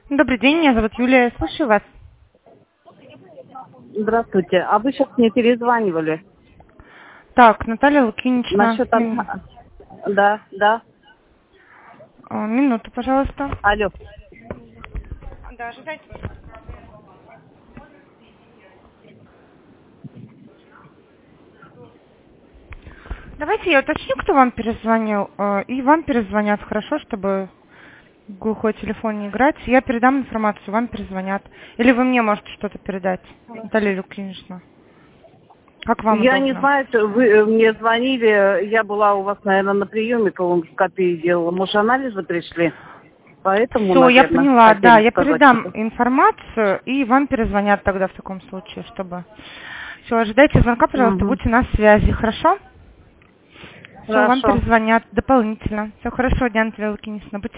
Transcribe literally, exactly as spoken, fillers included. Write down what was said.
Добрый день, меня зовут Юлия, слушаю вас. Здравствуйте. А вы сейчас мне перезванивали Так, Наталья Лукинична, насчет... мин- от- Да, да. а, минуту, пожалуйста. Алло. Да, ожидайте. Давайте я уточню, кто вам перезвонил, э, и вам перезвонят, хорошо, чтобы в глухой телефон не играть. Я передам информацию, вам перезвонят. Или вы мне можете что-то передать, Наталья Лукинична. Как вам Я не удобно? знаю, что вы э, мне звонили. Я была у вас, наверное, на приеме, по-моему, в копии делала. Может, анализы пришли? Поэтому, Все, я наверное, поняла, да, хотели я сказать передам что-то. информацию, и вам перезвонят тогда в таком случае, чтобы... Все, ожидайте звонка, пожалуйста, Угу. будьте на связи, хорошо? Все, вам Хорошо. перезвонят дополнительно. Все, хорошего дня, Наталья Лукинична. Будьте